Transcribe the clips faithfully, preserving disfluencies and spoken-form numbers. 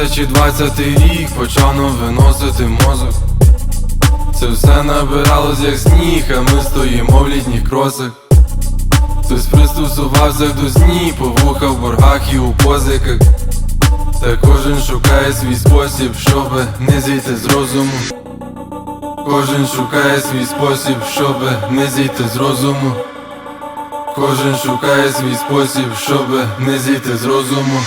тисячі двадцятий рік почав виносити мозок. Це все набиралось як сніг, а ми стоїмо в літніх кросах. Хтось пристосувався до сні, по вуха в боргах і у позиках. Та кожен шукає свій спосіб, щоби не зійти з розуму. Кожен шукає свій спосіб, щоби не зійти з розуму. Кожен шукає свій спосіб, щоби не зійти з розуму.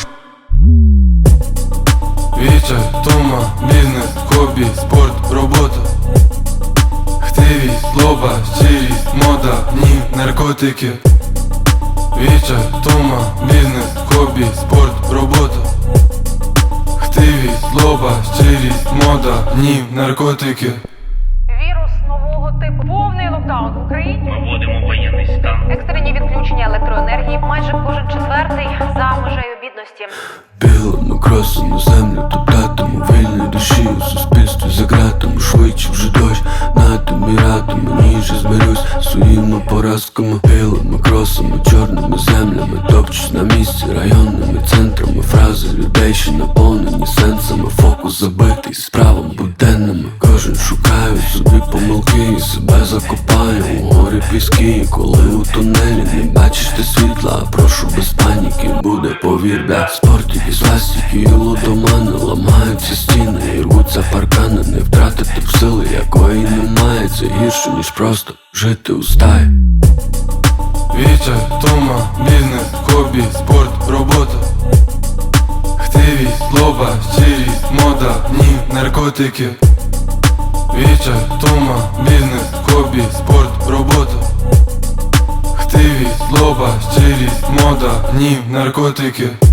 Відчай, тума, бізнес, хобі, спорт, робота. Хтивість, злоба, щирість, мода, ні, наркотики. Відчай, тума, бізнес, хобі, спорт, робота. Хтивість, злоба, щирість, мода, ні, наркотики. Вірус нового типу. Повний локдаун в Україні. Ми вводимо воєнний стан. Екстрені відключення електроенергії. Майже кожен четвертий за межею бідності. Білими кросами землю топлятиму вільної душі у суспільстві за ґратами. Швидше вже дощ натами радами, ніж я змирюсь своїми поразками. Білими кросами, чорними землями, топчусь на місці районними центрами. Фрази людей, що наповнені сенсами. Фокус забитий справами буденними. Кожен шукає в собі помилки і себе закопає у горі піски. Коли у тунелі не бачиш ти світла, прошу без паніки, буде повір, бля. Спортики, свастики і лудомани, ламаються стіни і рвуться паркани. Не втратити в сили, якої немає. Це гірше, ніж просто жити у стаї. Відчай, тума, бізнес, хобі, спорт, робота. Хтивість, злоба, щирість, мода, ні, наркотики. Відчай, тума, бізнес, хобі, спорт, робота. Хтивість, злоба, щирість, мода, ні, наркотики.